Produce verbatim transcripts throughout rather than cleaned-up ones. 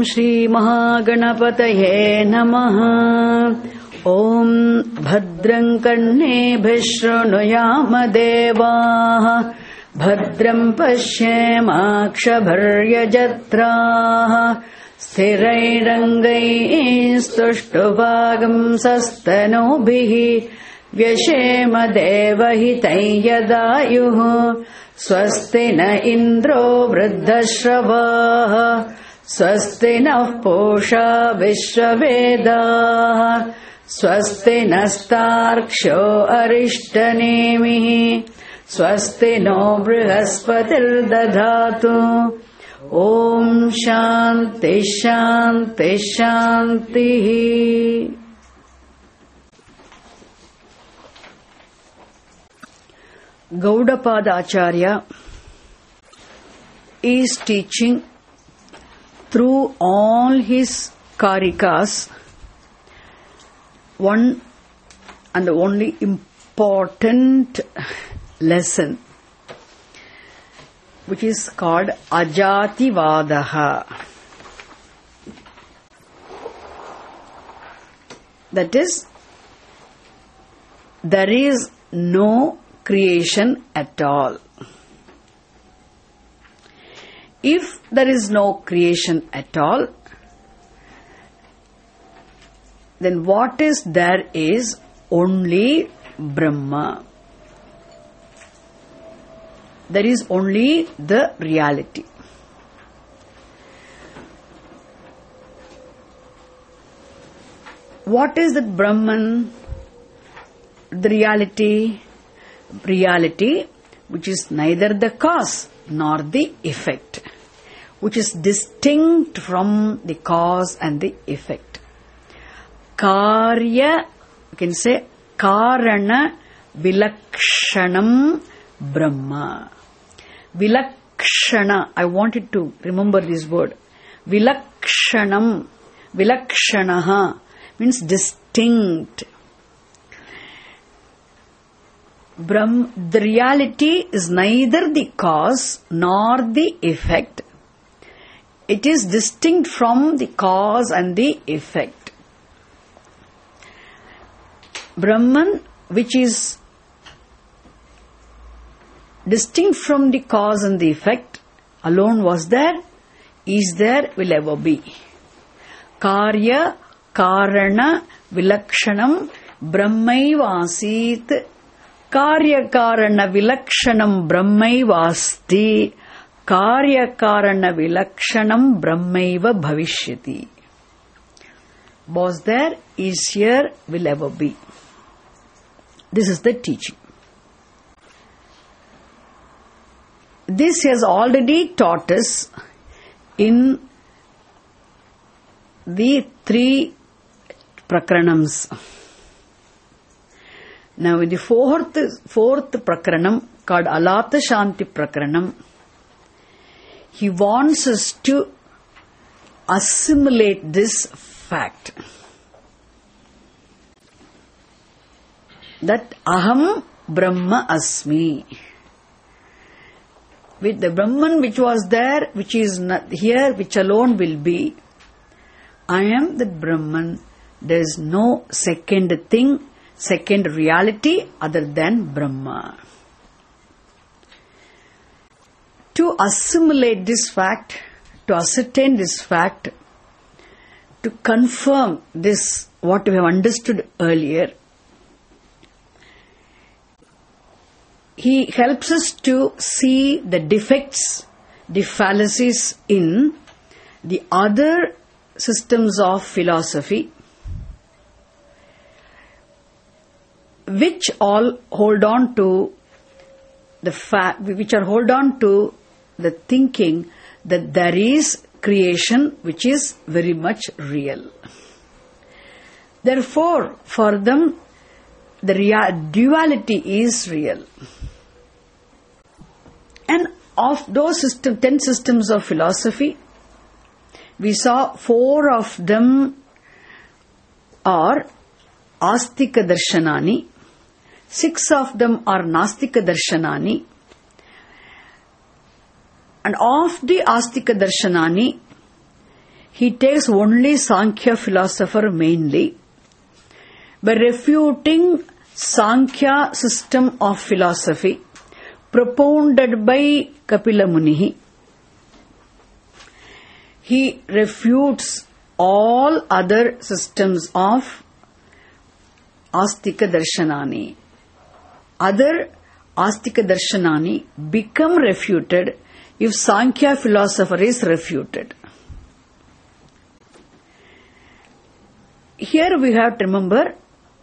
Shri Mahaganapataye Namaha. Om Bhadram Karnebhih Shrunuyama Devaah Bhadram Pashyamakshabharyajatraah Sthirairangaistustuvagam Sastanobhihi Vyashema Devahitai Yadayuh Swasti na Indro Vruddhashravah Swasti na Pusha Vishwavedah Swasti nastarksho arishtanemihi Swasti no brihaspati'r dadhatu. Om Shanti Shanti Shanti. Gaudapada Acharya is teaching through all his karikas one and the only important lesson, which is called Ajativadaha. That is, there is no creation at all. If there is no creation at all, then what is there is only Brahma. There is only the reality. What is the Brahman? The reality? Reality which is neither the cause nor the effect, which is distinct from the cause and the effect. Karya, you can say Karana Vilakshanam Brahma. Vilakshana, I wanted to remember this word. Vilakshanam, Vilakshanaha means distinct. Brahm, the reality is neither the cause nor the effect. It is distinct from the cause and the effect. Brahman, which is distinct from the cause and the effect, alone was there, is there, will ever be. Karya, Karana, Vilakshanam, Brahmaiva Asit. Karya Karana Vilakshanam Brahmaiva Asti. Karya Karana Vilakshanam Brahmaiva Bhavishyati. Was there, is here, will ever be. This is the teaching. This has already taught us in the three prakranams. Now in the fourth, fourth prakranam called Alata Shanti Prakranam, he wants us to assimilate this fact that Aham Brahma Asmi. With the Brahman which was there, which is not here, which alone will be, I am the Brahman. There is no second thing, second reality other than Brahma. To assimilate this fact, to ascertain this fact, to confirm this, what we have understood earlier, he helps us to see the defects, the fallacies in the other systems of philosophy, which all hold on to the fact, which are hold on to the thinking that there is creation which is very much real. Therefore, for them, the rea- duality is real. And of those system, ten systems of philosophy, we saw four of them are Astika Darshanani, six of them are Nastika Darshanani, and of the Astika Darshanani, he takes only Sankhya philosopher mainly. By refuting Sankhya system of philosophy propounded by Kapila Muni, he refutes all other systems of Astika Darshanani. Other Astika Darshanani become refuted if Sankhya philosopher is refuted. Here we have to remember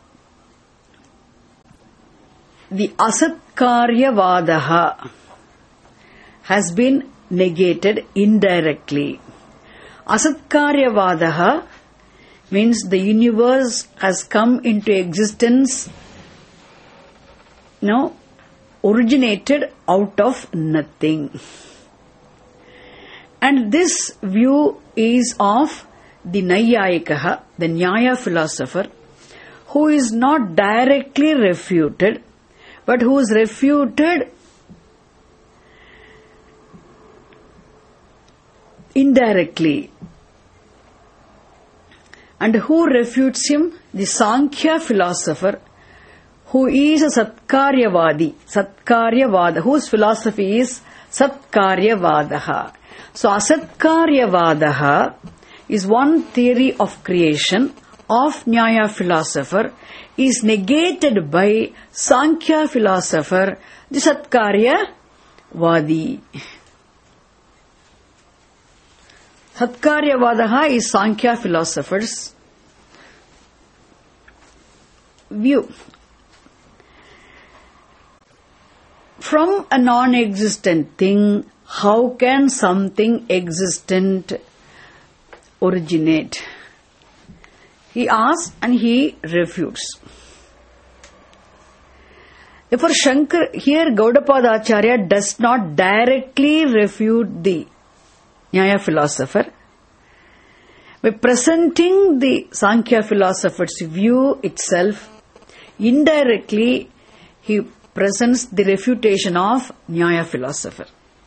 the Asatkaryavadaha has been negated indirectly. Asatkaryavadaha means the universe has come into existence, you know, originated out of nothing. And this view is of the Naiyayikaha, the Nyaya philosopher, who is not directly refuted, but who is refuted indirectly. And who refutes him? The Sankhya philosopher, who is a Satkaryavadi, Satkaryavada, whose philosophy is Satkaryavadaha. So Asatkaryavadaha is one theory of creation of Nyaya philosopher, is negated by Sankhya philosopher, the Satkaryavadi. Satkaryavadaha is Sankhya philosopher's view. From a non-existent thing, how can something existent originate? He asks and he refutes. Therefore, Shankar, here Gaudapada Acharya does not directly refute the Nyaya philosopher. By presenting the Sankhya philosopher's view itself, indirectly he presents the refutation of Nyaya philosopher.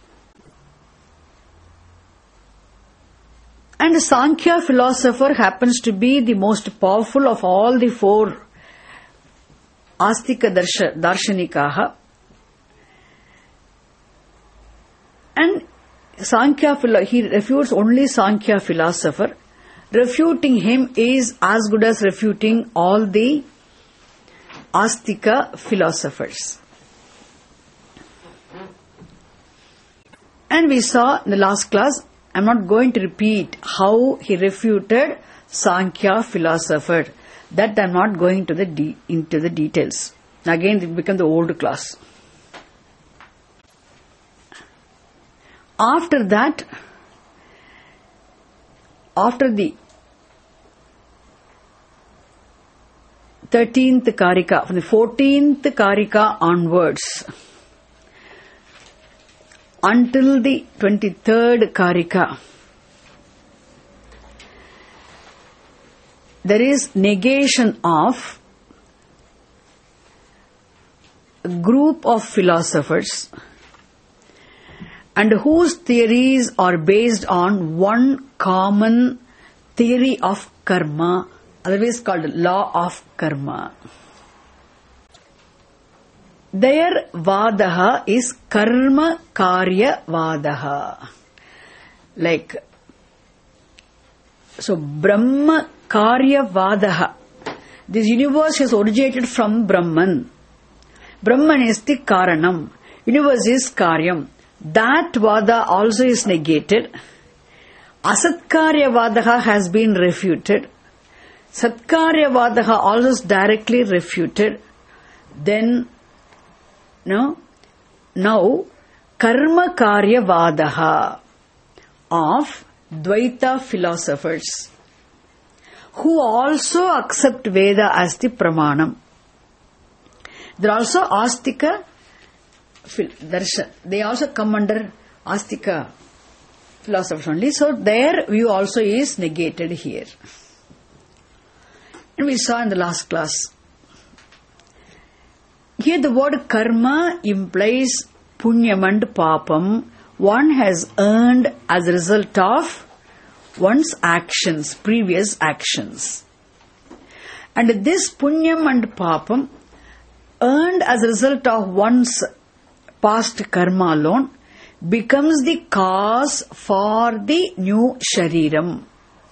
And the Sankhya philosopher happens to be the most powerful of all the four Astika darsha, Darshanikaha. And Sankhya, he refutes only Sankhya philosopher. Refuting him is as good as refuting all the Astika philosophers. And we saw in the last class, I am not going to repeat how he refuted Sankhya philosopher. That I am not going to the de- into the details. Again, it becomes the old class. After that, after the thirteenth Karika, from the fourteenth Karika onwards, until the twenty-third Karika, there is negation of a group of philosophers and whose theories are based on one common theory of karma, otherwise called law of karma. Their vadaha is karma karya vadaha. Like, so Brahma karya vadaha. This universe has originated from Brahman. Brahman is the karanam. Universe is karyam. That vada also is negated. Asatkarya vadaha has been refuted. Satkarya vadaha also is directly refuted. Then, no, now karma karya vadaha of Dvaita philosophers, who also accept Veda as the pramanam. They are also Astika darshan. They also come under Astika philosophers only. So their view also is negated here. And we saw in the last class. Here the word karma implies punyam and papam. One has earned as a result of one's actions, previous actions. And this punyam and papam earned as a result of one's past karma alone becomes the cause for the new shariram.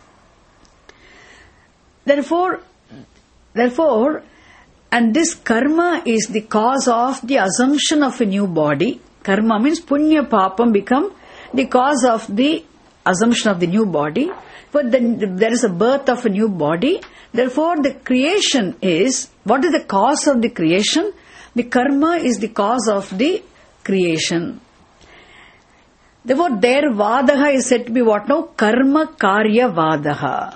Therefore, therefore, and this karma is the cause of the assumption of a new body. Karma means punya papam become the cause of the assumption of the new body. But then there is a birth of a new body. Therefore, the creation is, what is the cause of the creation? The karma is the cause of the creation. Therefore, their vadaha is said to be what now? Karma karya vadaha.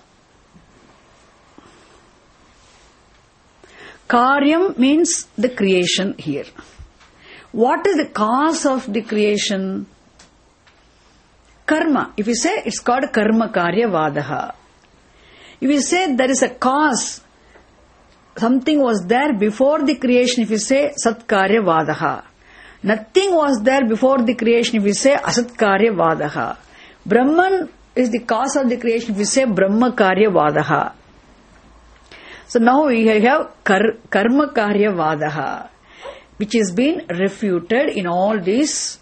Karyam means the creation here. What is the cause of the creation? Karma. If you say it's called karma karya vadaha. If you say there is a cause, something was there before the creation, if you say satkarya vadaha. Nothing was there before the creation, if you say asatkarya vadaha. Brahman is the cause of the creation, if you say brahma karya vadaha. So now we have kar- karma karya vadaha, which has been refuted in all these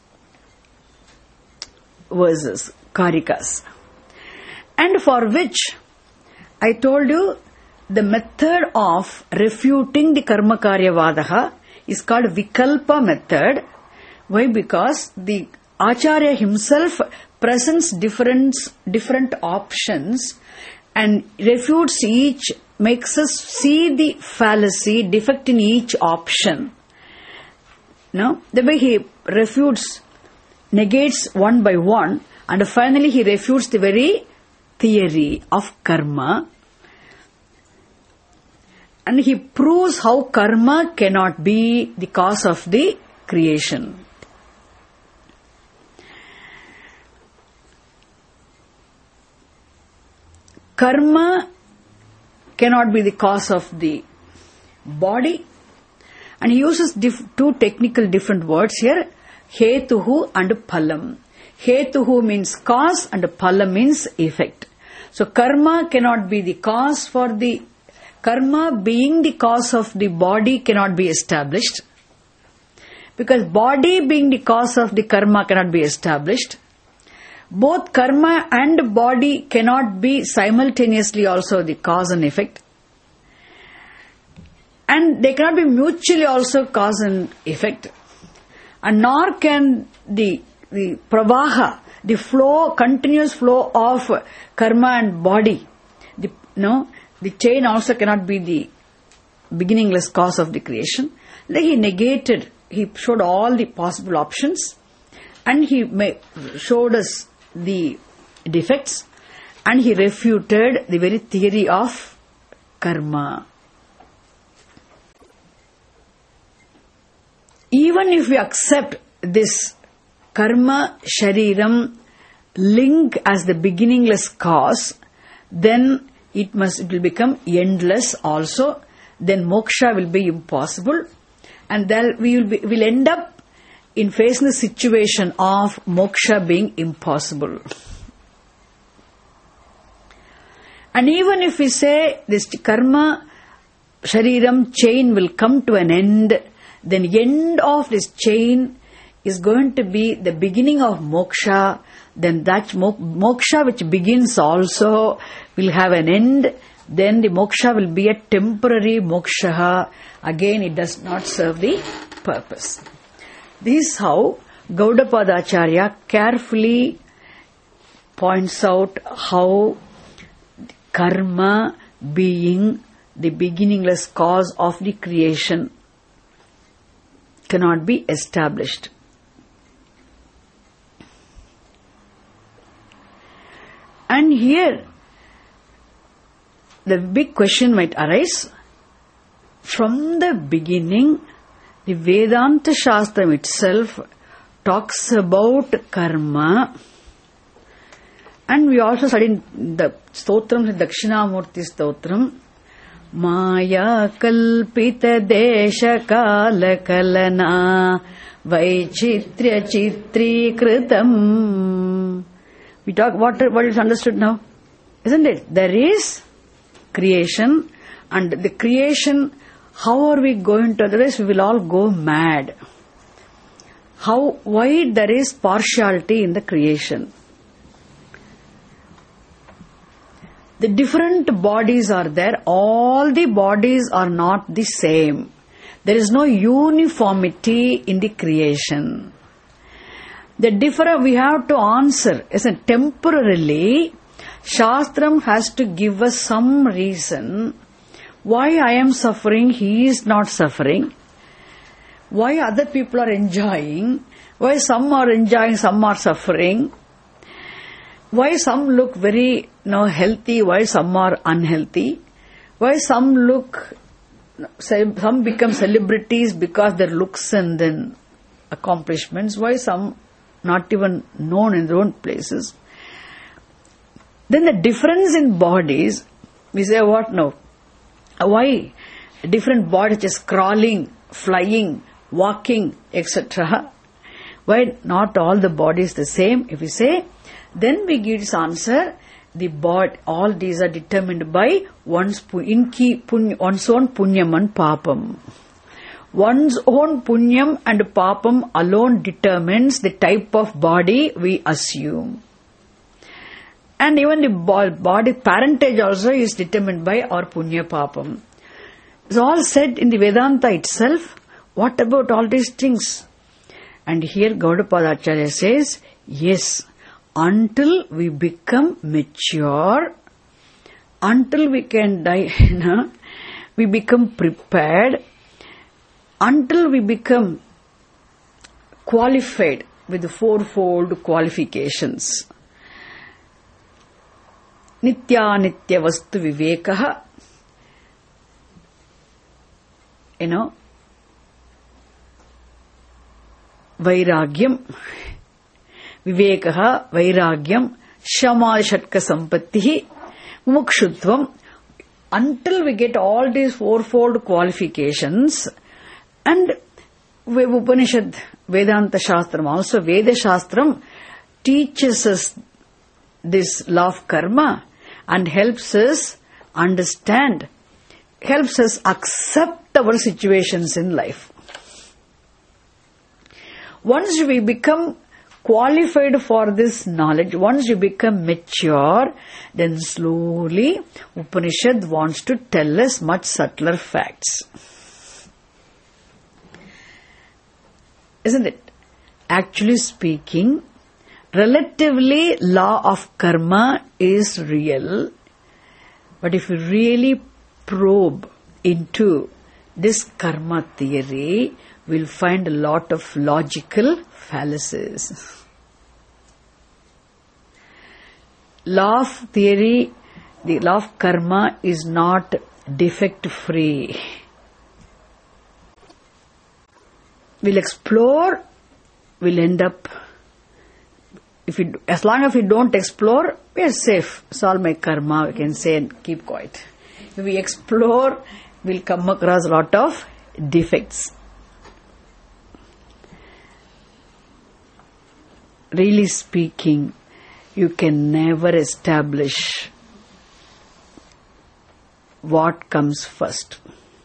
verses, karikas. And for which I told you the method of refuting the karma karya vadaha is called vikalpa method. Why? Because the Acharya himself presents different, different options and refutes each, makes us see the fallacy, defect in each option. No? The way he refutes, negates one by one, and finally he refutes the very theory of karma. And he proves how karma cannot be the cause of the creation. Karma cannot be the cause of the body. And he uses diff- two technical different words here, hetuhu and phalam. Hetuhu means cause and phalam means effect. So karma cannot be the cause for the, karma being the cause of the body cannot be established. Because body being the cause of the karma cannot be established. Both karma and body cannot be simultaneously also the cause and effect. And they cannot be mutually also cause and effect. And nor can the, the pravaha, the flow, continuous flow of karma and body, the, no, the chain also cannot be the beginningless cause of the creation. Then he negated, he showed all the possible options and he may, showed us the defects and he refuted the very theory of karma. Even if we accept this karma shariram link as the beginningless cause, then it must it will become endless also. Then moksha will be impossible, and then we will be, will end up in facing the situation of moksha being impossible. And even if we say this karma shariram chain will come to an end, then end of this chain is going to be the beginning of moksha. Then that moksha which begins also will have an end. Then the moksha will be a temporary moksha. Again, it does not serve the purpose. This is how Gaudapada Acharya carefully points out how karma being the beginningless cause of the creation cannot be established. And here, the big question might arise, from the beginning, the Vedanta Shastram itself talks about karma, and we also studied the Stotram, the Dakshinamurti Stotram, Maya kalpita desha kala kalana vaichitrya chitri kritam. We talk, what, what is understood now? Isn't it? There is creation, and the creation, how are we going to, otherwise we will all go mad. How, why there is partiality in the creation? The different bodies are there. All the bodies are not the same. There is no uniformity in the creation. The different, we have to answer, isn't temporarily, Shastram has to give us some reason why I am suffering, he is not suffering, why other people are enjoying, why some are enjoying, some are suffering, why some look very you know, healthy, why some are unhealthy, why some look, some become celebrities because their looks and then accomplishments, why some not even known in their own places. Then the difference in bodies, we say what now? Why different bodies just crawling, flying, walking, et cetera. Why not all the bodies the same? If we say, then we give this answer. The body, all these are determined by one's inki, puny, one's own punyam and papam. One's own punyam and papam alone determines the type of body we assume. And even the body parentage also is determined by our punya papam. It's all said in the Vedanta itself. What about all these things? And here Gaudapada Acharya says, yes, until we become mature, until we can die, you know, we become prepared, until we become qualified with the fourfold qualifications. Nitya nitya vastu vivekaha, you know, vairagyam, vivekaha, vairagyam, shama shatka sampattihi, mukshutvam. Until we get all these fourfold qualifications, and Upanishad, Vedanta Shastram, also Veda Shastram teaches us this law of karma and helps us understand, helps us accept our situations in life. Once we become qualified for this knowledge, once you become mature, then slowly Upanishad wants to tell us much subtler facts. Isn't it? Actually speaking, relatively law of karma is real, but if you really probe into this karma theory, we'll find a lot of logical fallacies. Law of theory, the law of karma is not defect free. We'll explore, we'll end up, if we, as long as we don't explore, we are safe. Solve my karma, we can say and keep quiet. If we explore, we'll come across a lot of defects. Really speaking, you can never establish what comes first.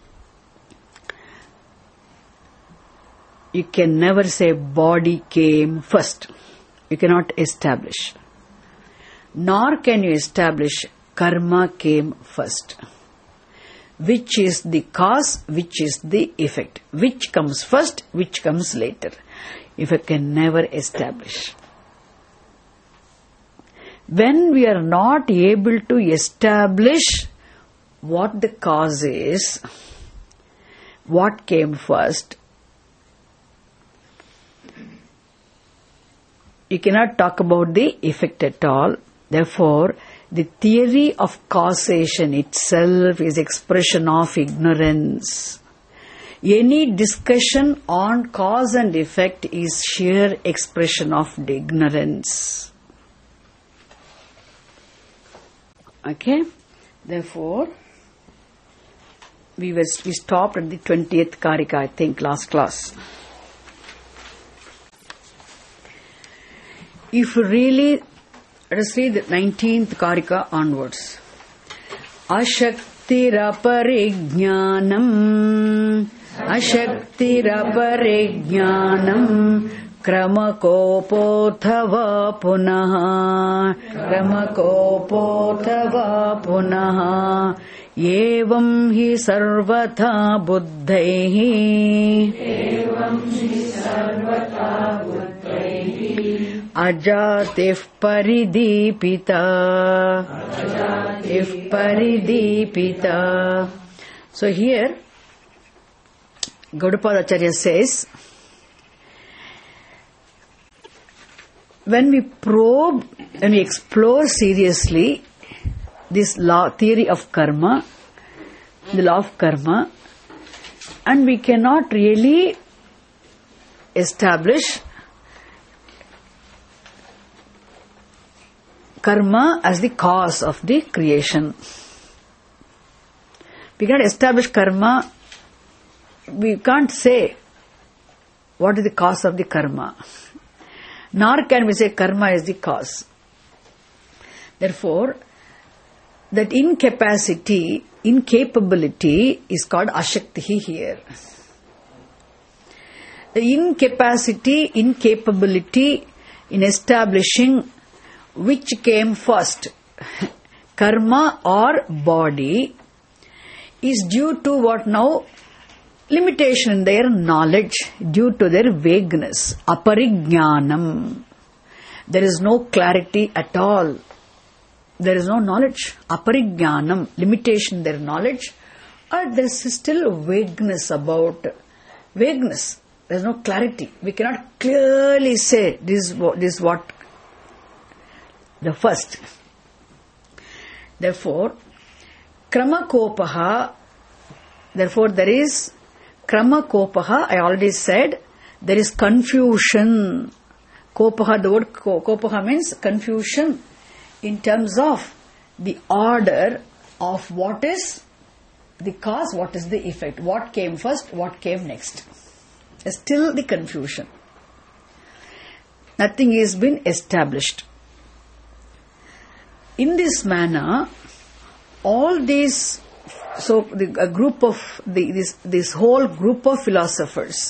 You can never say body came first. You cannot establish. Nor can you establish karma came first. Which is the cause, which is the effect. Which comes first, which comes later. If I can never establish. When we are not able to establish what the cause is, what came first, you cannot talk about the effect at all. Therefore, the theory of causation itself is expression of ignorance. Any discussion on cause and effect is sheer expression of ignorance. Okay? Therefore, we were we stopped at the twentieth Karika, I think, last class. If you really Let us read the nineteenth Karika onwards. Ashaktiraparejnanam Ashaktiraparejnanam Kramakopothava punaha Kramakopothava punaha Evam hi sarvatha buddhaihi Evam hi sarvatha buddhaihi Ajatif paridipita Ajatif paridipita. So here Gaudapada Acharya says, when we probe, when we explore seriously this law, theory of karma, the law of karma, and we cannot really establish karma as the cause of the creation. We cannot establish karma, we can't say what is the cause of the karma. Nor can we say karma is the cause. Therefore, that incapacity, incapability is called ashakti here. The incapacity, incapability in establishing which came first, karma or body, is due to what now? Limitation in their knowledge, due to their vagueness, aparijnanam. There is no clarity at all. There is no knowledge, aparijnanam, limitation in their knowledge, or there is still vagueness about, vagueness, there is no clarity. We cannot clearly say this is what, this is what the first. Therefore, kramakopaha, therefore there is kramakopaha, I already said, there is confusion. Kopaha, the word kopaha means confusion in terms of the order of what is the cause, what is the effect, what came first, what came next. There's still the confusion. Nothing is been established. In this manner, all these, so the, a group of, the, this, this whole group of philosophers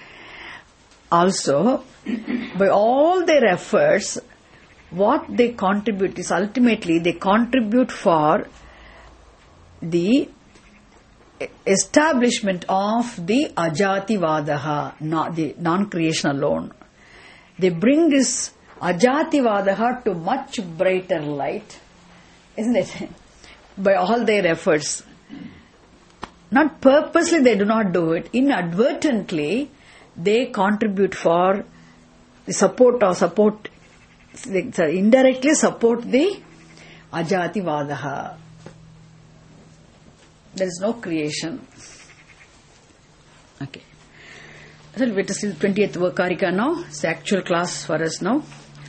also, by all their efforts, what they contribute is ultimately they contribute for the establishment of the ajativadaha, not the non-creation alone. They bring this ajativadaha to much brighter light, isn't it? By all their efforts. Not purposely they do not do it. Inadvertently, they contribute for the support or support, they indirectly support the ajativadaha. There is no creation. Okay. So let us see the twentieth Karika now. It's the actual class for us now.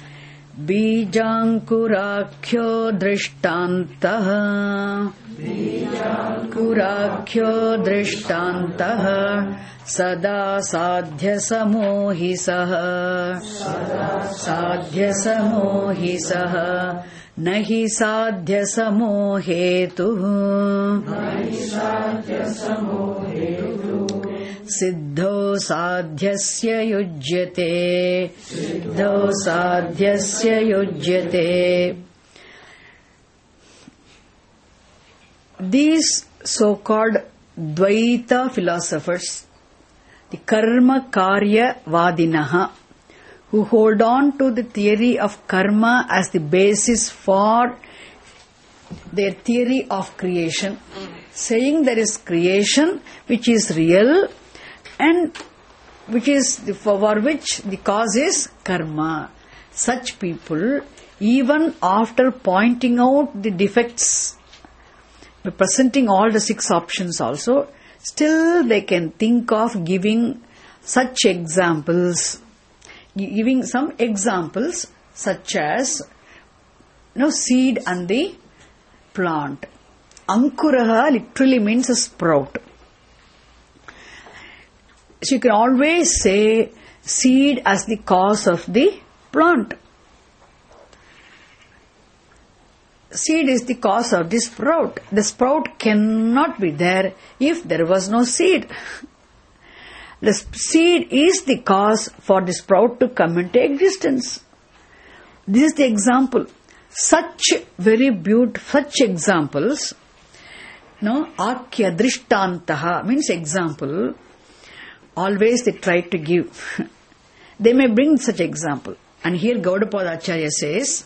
Bijankurakhyo drishtantah Bijankurakhyo drishtantah Sada sadhya samohisah Sadhya samohisah Nahi sadhya samohetuh Nahi sadhya samohetuh Siddho sadhyasya yujyate Siddho sadhyasya yujyate. These so-called Dvaita philosophers, the Karma Karya Vadinaha, who hold on to the theory of karma as the basis for their theory of creation, saying there is creation which is real and which is the, for which the cause is karma. Such people, even after pointing out the defects, by presenting all the six options also, still they can think of giving such examples, giving some examples such as, you know, seed and the plant. Ankuraha literally means a sprout. So you can always say seed as the cause of the plant. seed is the cause of the sprout. The sprout cannot be there if there was no seed. The seed is the cause for the sprout to come into existence. This is the example. Such very beautiful, such examples, no, akya drishtantaha means example, always they try to give. They may bring such example. And here Gaudapada Acharya says,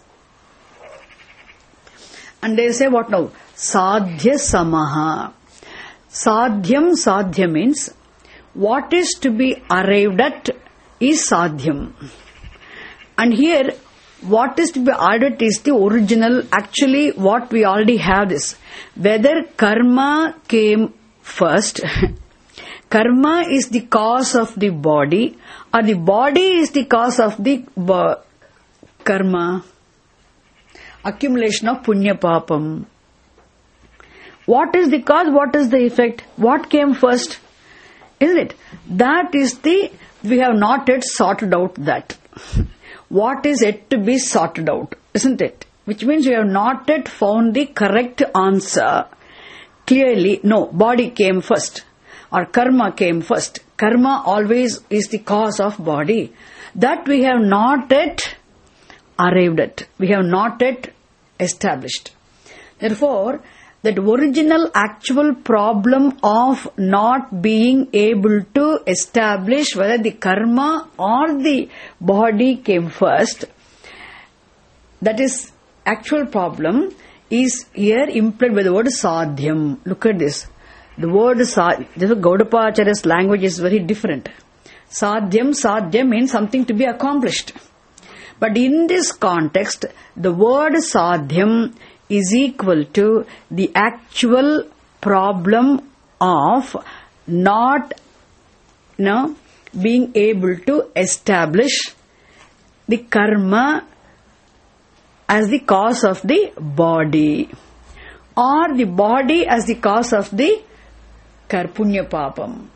and they say what now? Sadhya samaha. Sadhyam, sadhya means what is to be arrived at is sadhyam. And here, what is to be arrived at is the original, actually what we already have this. Whether karma came first, karma is the cause of the body, or the body is the cause of the bo- karma, accumulation of punya papam. What is the cause? What is the effect? What came first? Isn't it? That is the, we have not yet sorted out that. What is yet to be sorted out? Isn't it? Which means we have not yet found the correct answer. Clearly, no, body came first. Or karma came first. Karma always is the cause of body. That we have not yet arrived at. We have not yet established. Therefore, that original actual problem of not being able to establish whether the karma or the body came first, that is actual problem, is here implied by the word sadhyam. Look at this. The word sadhyam, Gaudapada Acharya's language is very different. Sadhyam, sadhyam means something to be accomplished. But in this context, the word sadhyam is equal to the actual problem of not, you know, being able to establish the karma as the cause of the body, or the body as the cause of the karpunya papam.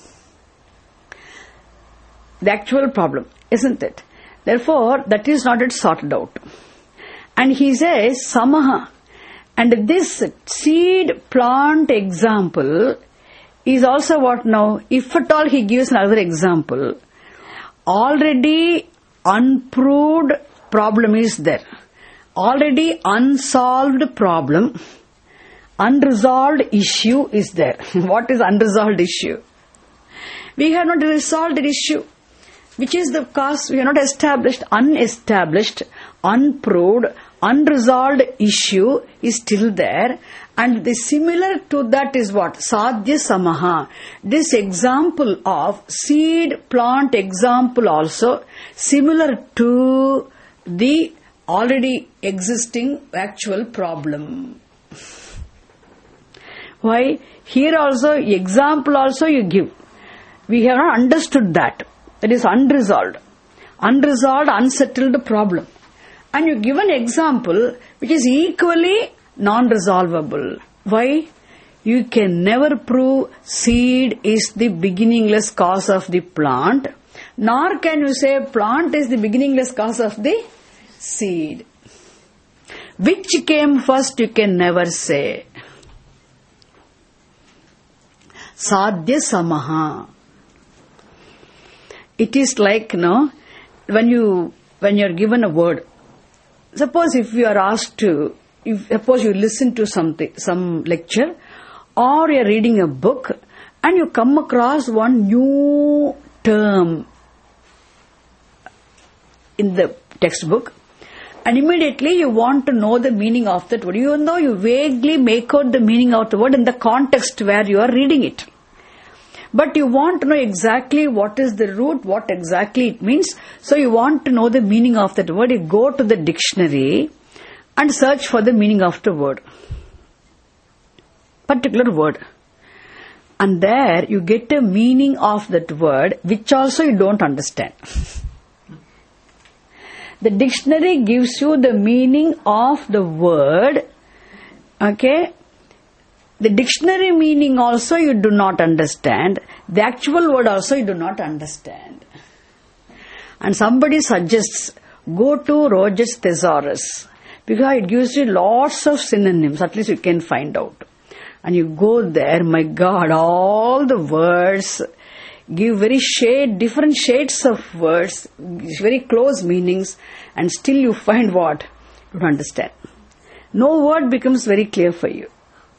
The actual problem, isn't it? Therefore, that is not yet sorted out. And he says, samaha. And this seed plant example is also what now? If at all he gives another example, already unproved problem is there. Already unsolved problem, unresolved issue is there. What is unresolved issue? We have not resolved the issue. Which is the cause we have not established, unestablished, unproved, unresolved issue is still there. And the similar to that is what? Sadhya samaha. This example of seed plant example also similar to the already existing actual problem. Why? Here also, example also you give. We have not understood that. That is unresolved. Unresolved, unsettled problem. And you give an example which is equally non-resolvable. Why? You can never prove seed is the beginningless cause of the plant, nor can you say plant is the beginningless cause of the seed. Which came first you can never say. Sadhya samaha. It is like, you know, when you, when you are given a word, suppose if you are asked to, if, suppose you listen to something, some lecture, or you are reading a book, and you come across one new term in the textbook, and immediately you want to know the meaning of that word, even though you vaguely make out the meaning of the word in the context where you are reading it. But you want to know exactly what is the root, what exactly it means. So you want to know the meaning of that word. You go to the dictionary and search for the meaning of the word. Particular word. And there you get a meaning of that word which also you don't understand. The dictionary gives you the meaning of the word. Okay. The dictionary meaning also you do not understand. The actual word also you do not understand. And somebody suggests, go to Roget's Thesaurus. Because it gives you lots of synonyms, at least you can find out. And you go there, my God, all the words give very shade, different shades of words, very close meanings, and still you find what? You don't understand. No word becomes very clear for you.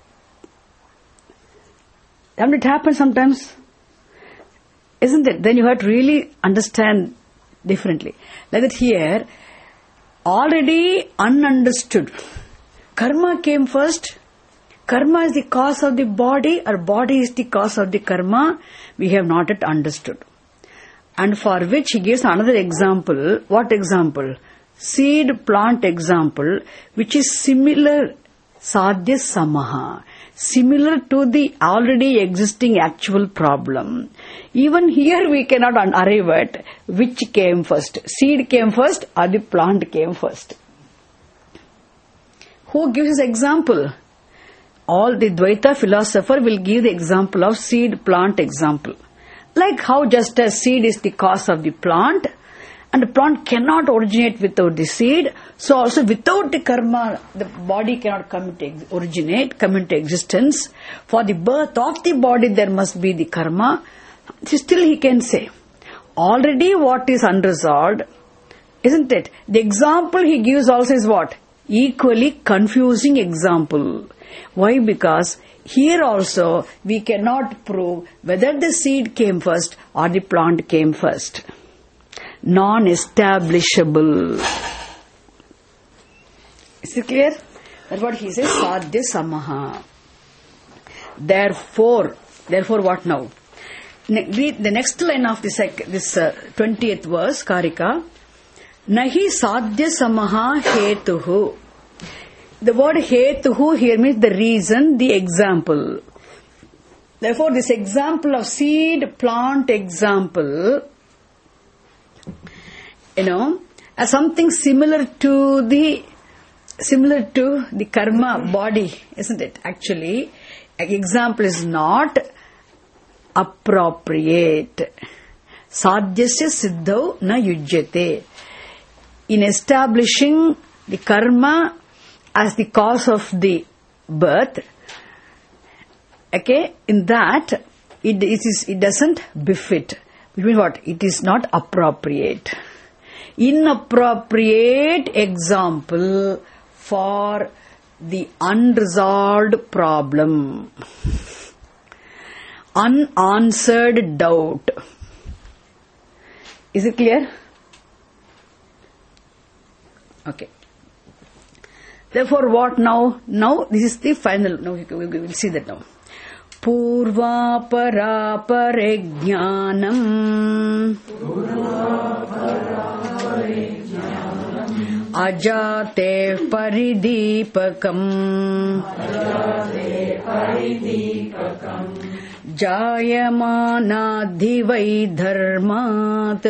And it happens sometimes, isn't it? Then you have to really understand differently. Like that here, already ununderstood. Karma came first. Karma is the cause of the body, or body is the cause of the karma. We have not yet understood. And for which he gives another example. What example? Seed plant example, which is similar, sadhya samaha, similar to the already existing actual problem. Even here we cannot arrive at which came first. Seed came first or the plant came first. Who gives this example? All the Dvaita philosopher will give the example of seed plant example. Like how just as seed is the cause of the plant, and the plant cannot originate without the seed, so also without the karma, the body cannot come into originate, come into existence. For the birth of the body, there must be the karma. Still he can say, already what is unresolved, isn't it? The example he gives also is what? Equally confusing example. Why? Because here also we cannot prove whether the seed came first or the plant came first. Non-establishable. Is it clear? That's what he says, sadhya samaha. Therefore, therefore what now? Ne- read the next line of this, this uh, twentieth verse, Karika. Nahi sadhya samaha hetuhu. The word hetuhu here means the reason, the example. Therefore, this example of seed plant example, you know, as something similar to the similar to the karma body, isn't it? Actually, an example is not appropriate. Sadhyasya siddhau na yujyate. In establishing the karma as the cause of the birth, okay, in that it, it is it doesn't befit. Which means what? It is not appropriate. Inappropriate example for the unresolved problem. Unanswered doubt. Is it clear? Okay. Therefore, what now? Now, this is the final. Now, we will see that now. Purva para parejnanam ajate paridipakam jayamanadhi vai dharmat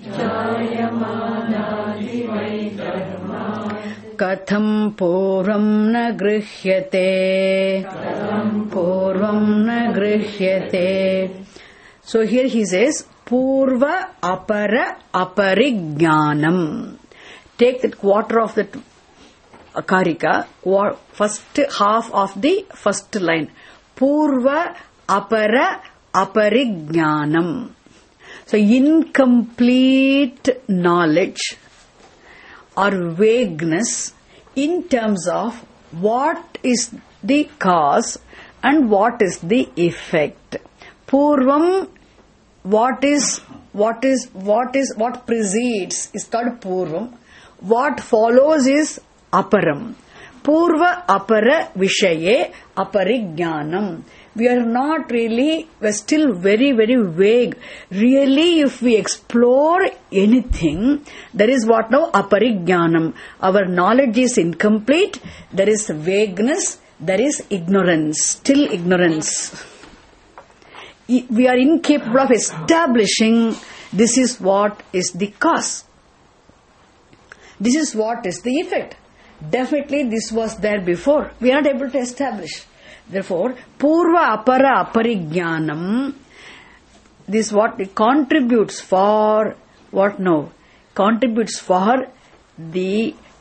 katham purvam na grihyate purvam na grihyate. So here he says purva apara aparijnanam. Take that quarter of that karika, first half of the first line. Purva apara aparijnanam. So incomplete knowledge or vagueness in terms of what is the cause and what is the effect. Purvam, what is what is what is what precedes is called purvam. What follows is aparam. Purva apara vishaye aparijnanam. We are not really, we are still very, very vague. Really, if we explore anything, there is what now? Aparijnanam. Our knowledge is incomplete. There is vagueness. There is ignorance. Still ignorance. We are incapable of establishing this is what is the cause. This is what is the effect. Definitely this was there before. We are not able to establish. Therefore, purva apara aparijnanam, this what it contributes for, what now? Contributes for the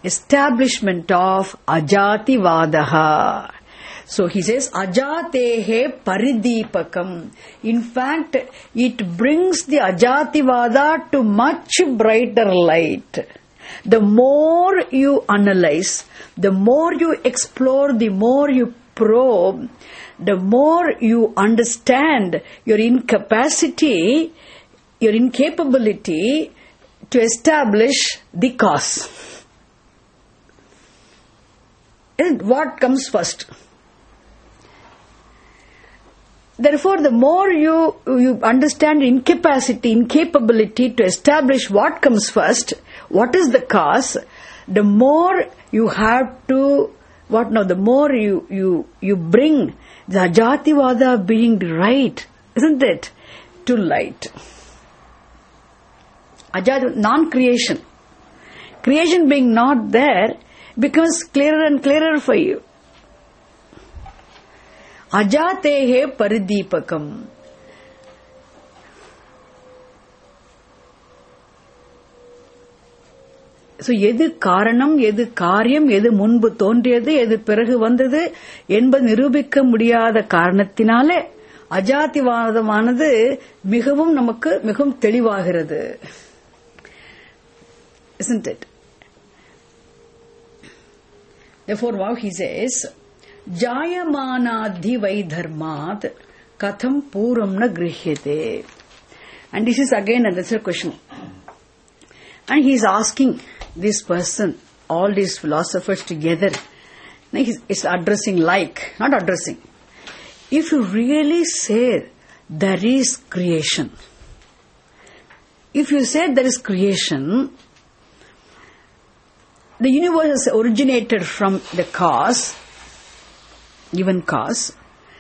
establishment of Ajativadaha. So he says, Ajatehe Paridipakam. In fact, it brings the Ajativada to much brighter light. The more you analyze, the more you explore, the more you probe, the more you understand your incapacity, your incapability to establish the cause. And what comes first? Therefore, the more you, you understand incapacity, incapability to establish what comes first, what is the cause, the more you have to, what now, the more you, you, you bring the Ajativada being right, isn't it, to light. Ajat, non-creation. Creation being not there becomes clearer and clearer for you. Ajatehe Paridipakam. So, எது காரணம், எது காரியம், எது முன்பு தோன்றியது, எது பிறகு வந்தது என்பது நிரூபிக்க முடியாத காரணத்தினாலே அஜாதிவாதமானது மிகவும் நமக்கு மிகவும் தெளிவாகிறது. Isn't it? Therefore, now he says, Jayamanadhi Vaidharmat Katham Puram na Grihyate. And this is again another question. And he is asking this person, all these philosophers together, he is addressing like, not addressing. If you really say there is creation, if you say there is creation, the universe has originated from the cause, given cause.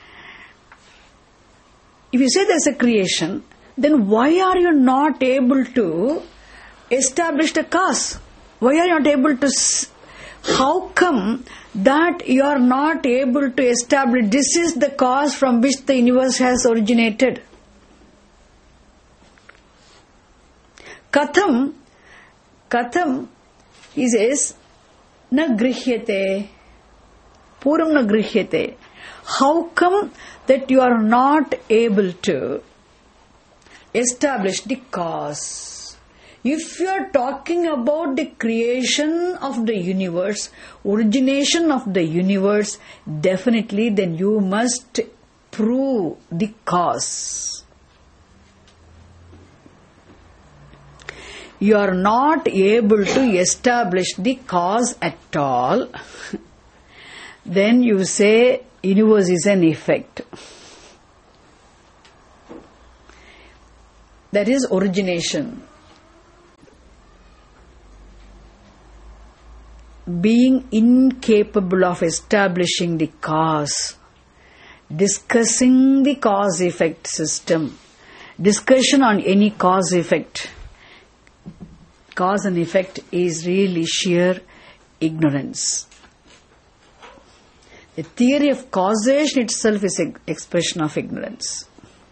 If you say there is a creation, then why are you not able to establish the cause? Why are you not able to... How come that you are not able to establish this is the cause from which the universe has originated? Katham, Katham, he says, na grihyate, puram na grihyate. How come that you are not able to establish the cause? If you are talking about the creation of the universe, origination of the universe, definitely then you must prove the cause. You are not able to establish the cause at all. Then you say universe is an effect. That is origination. Being incapable of establishing the cause, discussing the cause-effect system, discussion on any cause-effect, cause and effect is really sheer ignorance. The theory of causation itself is an expression of ignorance.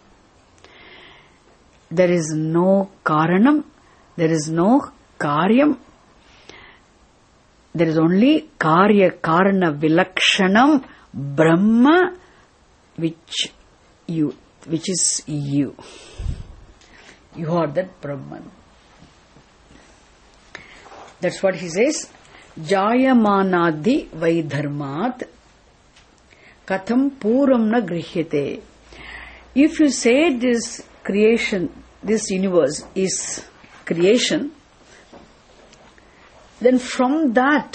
There is no karanam, there is no karyam. There is only Karya Karana Vilakshanam Brahma, which you, which is you. You are that Brahman. That's what he says. Jayamanadi Vaidharmat Katham Puram na Grihyate. If you say this creation, this universe is creation, then from that,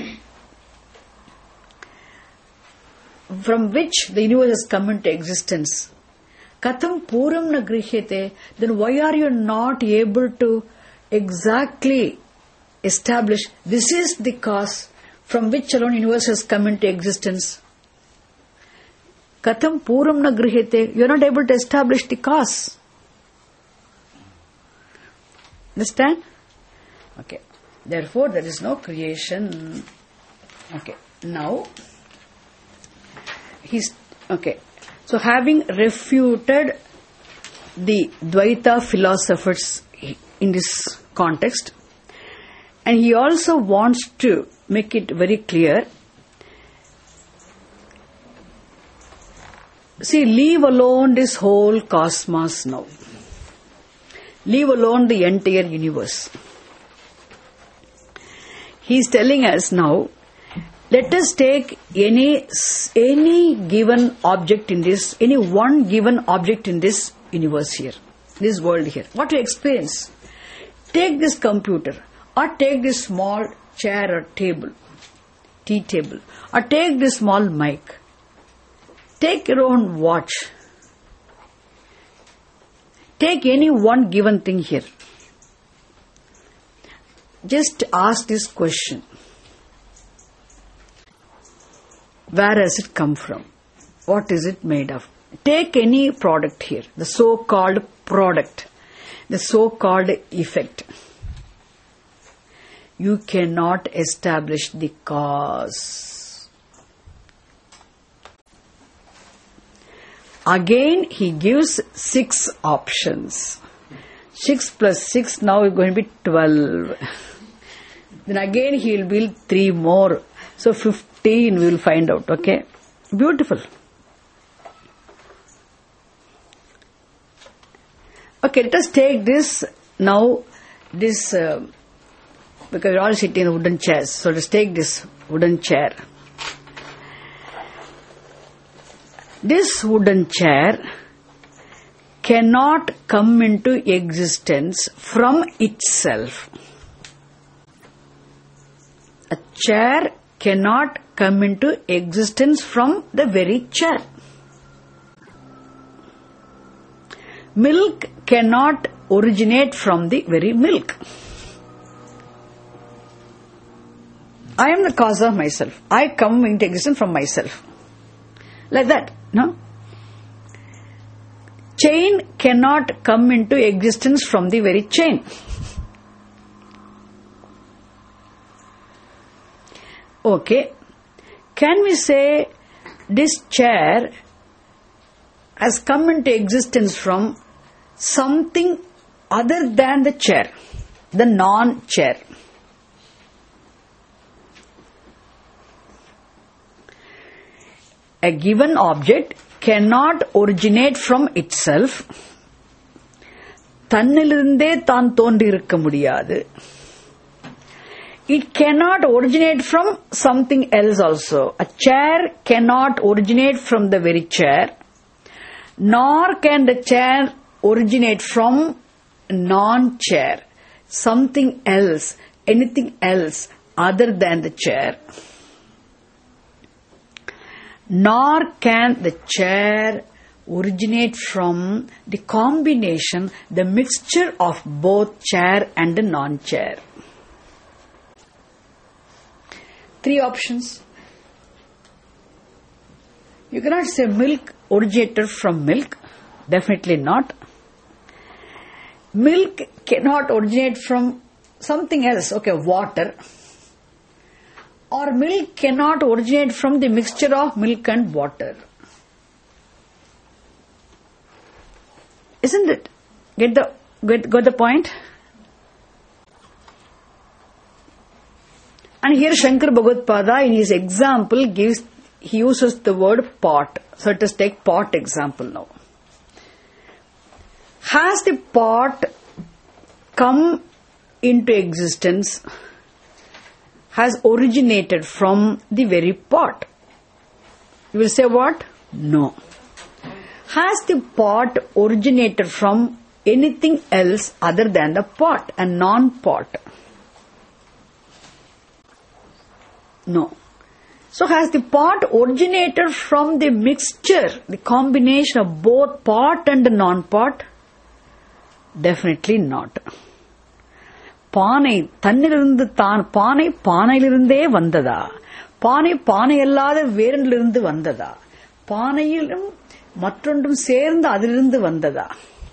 from which the universe has come into existence, Katham Puram na Grihyate, then why are you not able to exactly establish this is the cause from which alone universe has come into existence? Katham Puram na Grihyate, you are not able to establish the cause. Understand? Okay. Therefore, there is no creation. Okay. Now, he's okay. So, having refuted the Dvaita philosophers in this context, And he also wants to make it very clear. See, leave alone this whole cosmos now. Leave alone the entire universe. He is telling us now, let us take any, any given object in this, any one given object in this universe here, this world here. What you experience? Take this computer, or take this small chair or table, tea table, or take this small mic. Take your own watch. Take any one given thing here. Just ask this question. Where has it come from? What is it made of? Take any product here, the so-called product, the so-called effect. You cannot establish the cause. Again, he gives six options. Six plus six now is going to be twelve. Then again he will build three more. So fifteen we will find out, okay? Beautiful. Okay, let us take this now, this, uh, because we are all sitting in wooden chairs. So let's take this wooden chair. This wooden chair cannot come into existence from itself. A chair cannot come into existence from the very chair. Milk cannot originate from the very milk. I am the cause of myself. I come into existence from myself. Like that, no? Chain cannot come into existence from the very chain. Okay. Can we say this chair has come into existence from something other than the chair, the non-chair? A given object cannot originate from itself. தன்னிலிருந்தே தான் தோன்றி இருக்க முடியாது. It cannot originate from something else also. A chair cannot originate from the very chair, nor can the chair originate from non-chair, something else, anything else other than the chair. Nor can the chair originate from the combination, the mixture of both chair and the non-chair. Three options. You cannot say milk originated from milk. Definitely not. Milk cannot originate from something else. Okay, water. Or milk cannot originate from the mixture of milk and water. Isn't it? Get the get, got the point? And here Shankar Bhagavad-pada in his example gives, he uses the word pot. So let us take pot example now. Has the pot come into existence, has originated from the very pot? You will say what? No. Has the pot originated from anything else other than the pot, a non-pot? No. So has the pot originated from the mixture, the combination of both pot and non-pot? Definitely not. பானை தன்னிலிருந்து தான் பானை பானையிலிருந்தே வந்ததா? பானை பானை அல்லாத வேறிலிருந்து வந்ததா? பானையிலும் மற்றொன்றும் சேர்ந்து அதிலிருந்து வந்ததா?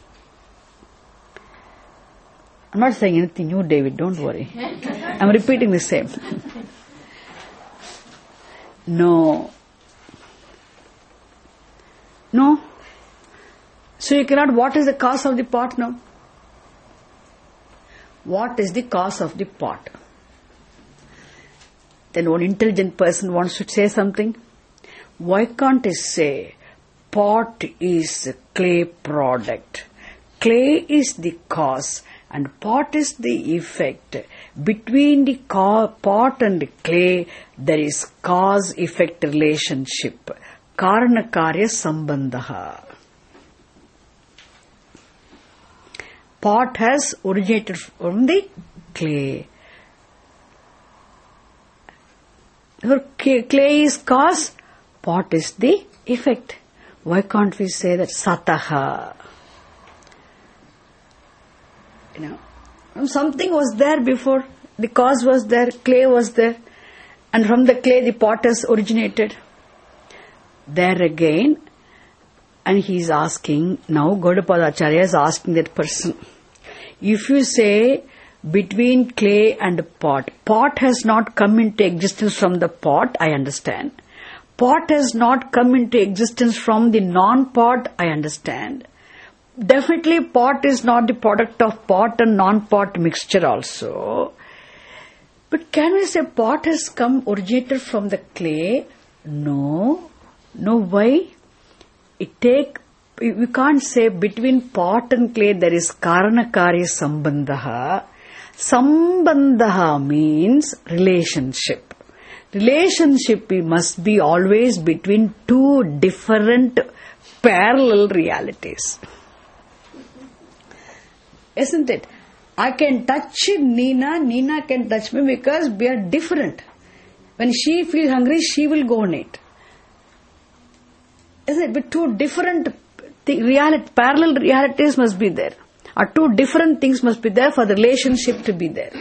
I'm not saying anything new, David, don't worry. I'm repeating the same. No. No. So you cannot, what is the cause of the pot now? What is the cause of the pot? Then one intelligent person wants to say something. Why can't I say pot is a clay product? Clay is the cause and pot is the effect. Between the pot and the clay, there is cause-effect relationship. Karana-karya sambandha. Pot has originated from the clay. Clay is cause, pot is the effect. Why can't we say that sataha? You know, something was there before, the cause was there, clay was there, and from the clay the pot has originated. There again, and he is asking, now Gaudapada Acharya is asking that person, if you say between clay and pot, pot has not come into existence from the pot, I understand. Pot has not come into existence from the non-pot, I understand. Definitely pot is not the product of pot and non-pot mixture also. But can we say pot has come originated from the clay? No. No, why? It take, we can't say between pot and clay there is karana-karya sambandha. Sambandha means relationship. Relationship must be always between two different parallel realities. Isn't it? I can touch Nina, Nina can touch me because we are different. When she feels hungry, she will go on it. Isn't it? But two different th- reality, parallel realities must be there. Or two different things must be there for the relationship to be there.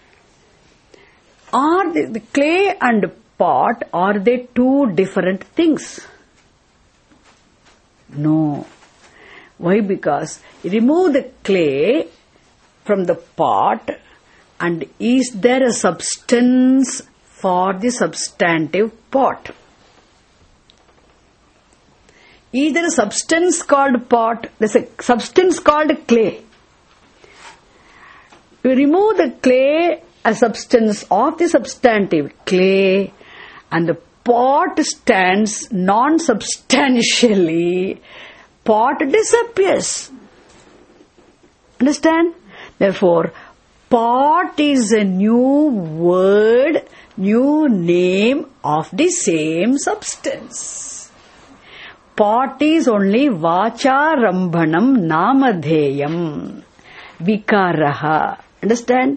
Are the, the clay and pot, are they two different things? No. Why? Because you remove the clay from the pot, and is there a substance for the substantive pot? Either a substance called pot, there's a substance called clay. You remove the clay, a substance of the substantive clay, and the pot stands non-substantially, pot disappears. Understand? Therefore, pot is a new word, new name of the same substance. Pot is only vacha rambhanam namadheyam vikaraha. Understand?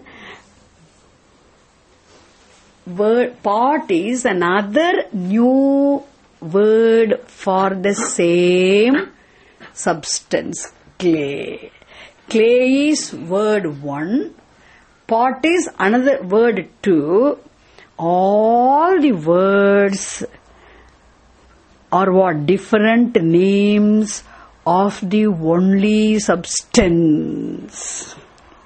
Word, pot is another new word for the same substance, clay. Clay is word one, pot is another word two. All the words are what? Different names of the only substance.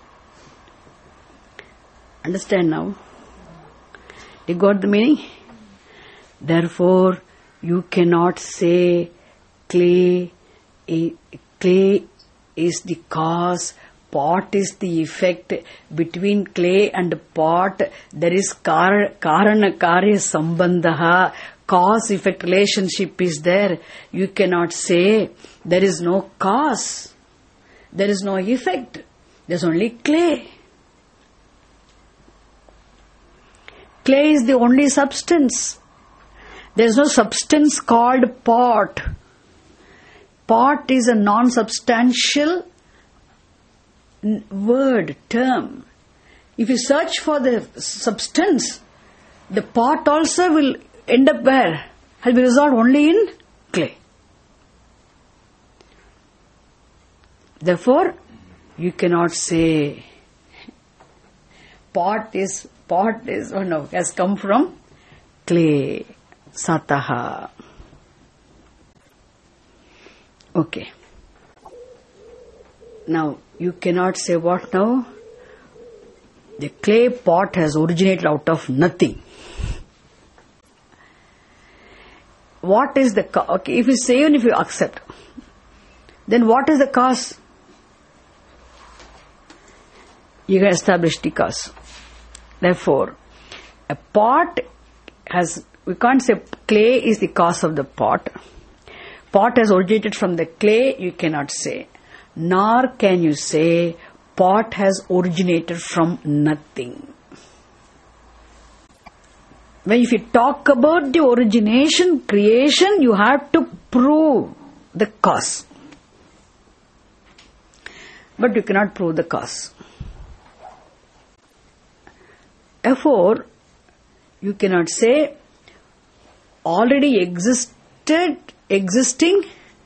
Understand now? You got the meaning? Therefore, you cannot say clay, clay is the cause, pot is the effect. Between clay and pot, there is kar, karana karya sambandha, cause-effect relationship is there. You cannot say there is no cause, there is no effect, there is only clay. Clay is the only substance. There is no substance called pot. Pot is a non-substantial word, term. If you search for the substance, the pot also will end up where? Will be resolved only in clay. Therefore, you cannot say pot is, pot is, oh no, has come from clay, sataha. Okay. Now, you cannot say what now? The clay pot has originated out of nothing. What is the cause? Okay, if you say and if you accept, then what is the cause? You can establish the cause. Therefore, a pot has, we can't say clay is the cause of the pot. Pot has originated from the clay, you cannot say. Nor can you say pot has originated from nothing. When if you talk about the origination, creation, you have to prove the cause. But you cannot prove the cause. Therefore, you cannot say already existed, existing,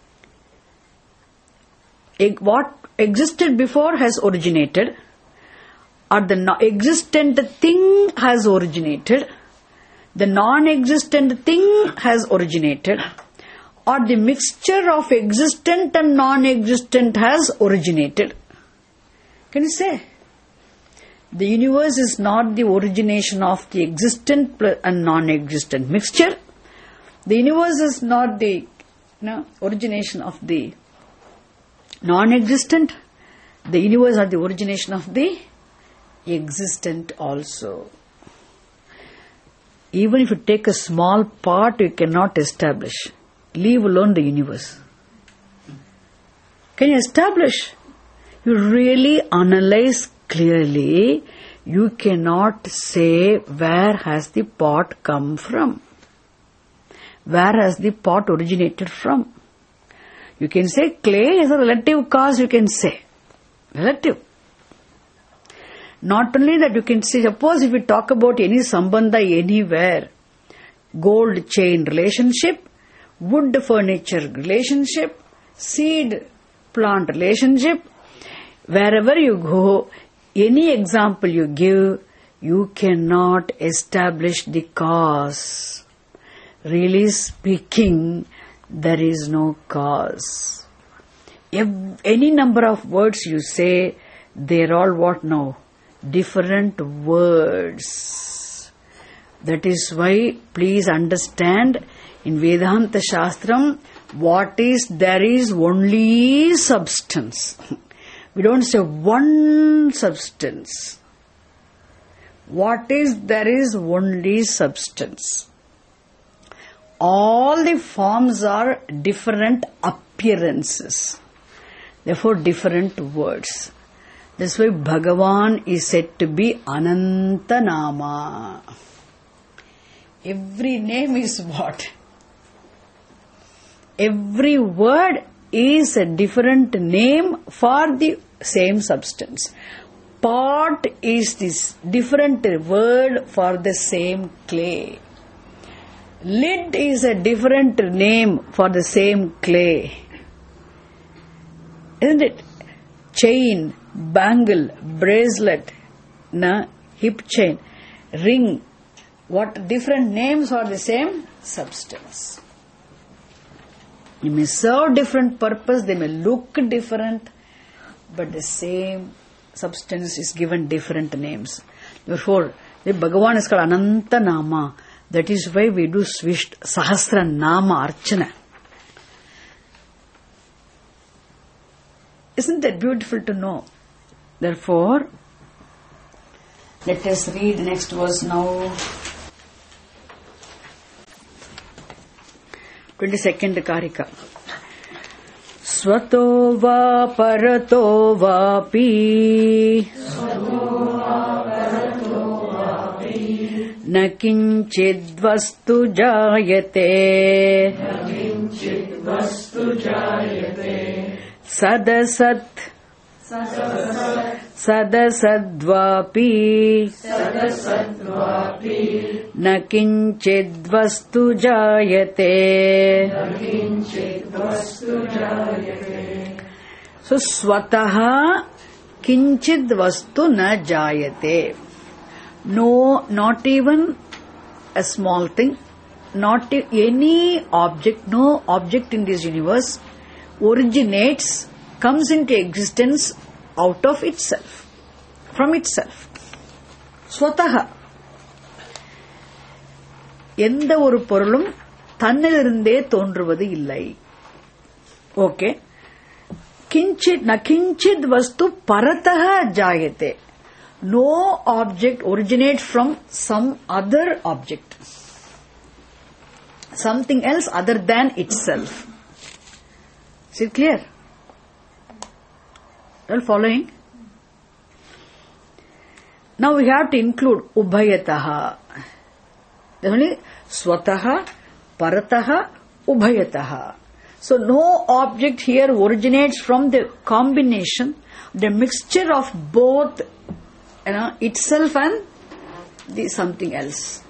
what existed before has originated, or the existent thing has originated, the non-existent thing has originated, or the mixture of existent and non-existent has originated. Can you say? The universe is not the origination of the existent and non-existent mixture. The universe is not the you know, origination of the non-existent. The universe are the origination of the existent also. Even if you take a small part, you cannot establish. Leave alone the universe. Can you establish? You really analyze clearly, you cannot say where has the pot come from. Where has the pot originated from? You can say clay is a relative cause, you can say. Relative. Not only that, you can say, suppose if we talk about any sambandha anywhere, gold chain relationship, wood furniture relationship, seed plant relationship, wherever you go, any example you give, you cannot establish the cause. Really speaking, there is no cause. If any number of words you say, they're all what now? Different words. That is why, please understand, in Vedanta Shastram, what is there is only substance. We don't say one substance. What is there is only substance. All the forms are different appearances. Therefore, different words. That's why Bhagavan is said to be Anantanama. Every name is what? Every word is a different name for the same substance. Pot is this different word for the same clay. Lid is a different name for the same clay. Isn't it? Chain, bangle, bracelet, na, hip chain, ring. What different names for the same substance. They may serve different purpose, they may look different, but the same substance is given different names. Therefore, the Bhagavan is called Ananta Nama. That is why we do Swish Sahasra Nama Archana. Isn't that beautiful to know? Therefore, let us read the next verse now. twenty-second Karika. Swato va parato vapi na kinchid vastu jayate sadasat sadasad-vapi na kinchid vastu jayate. So swataha kinchid vastu na jayate. No, not even a small thing, not any object, no object in this universe originates, comes into existence out of itself, from itself. Swataha. எந்த ஒரு பொருளும் தன்னிலிருந்தே தோன்றுவது இல்லை. Okay. கிஞ்சித் ந கிஞ்சித் வஸ்து பரதஹ ஜாயதே. No object originates from some other object. something else other than itself. Is it clear? Are you following? Now we have to include ubhayataha. There only swataha, parataha, ubhayataha. So no object here originates from the combination, the mixture of both, you know, itself and the something else.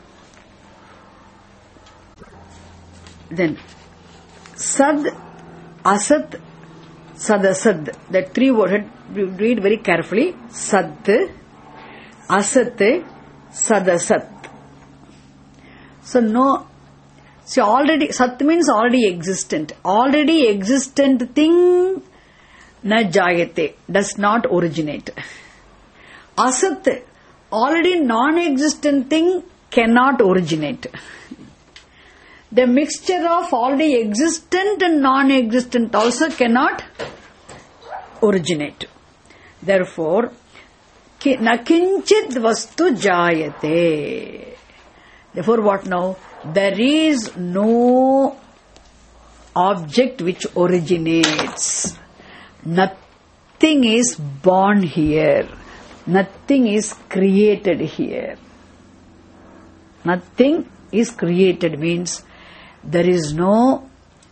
Then sad, asat, sadasad. That three words, read very carefully. Sad, asat, sadasat. So no, see already, sat means already existent. Already existent thing na jayate, does not originate. Asat, already non-existent thing cannot originate. The mixture of already existent and non-existent also cannot originate. Therefore, na kinchit vastu jayate. Therefore, what now? There is no object which originates. Nothing is born here. Nothing is created here. Nothing is created means there is no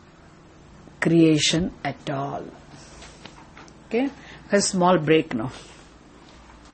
creation at all. Okay? A small break now.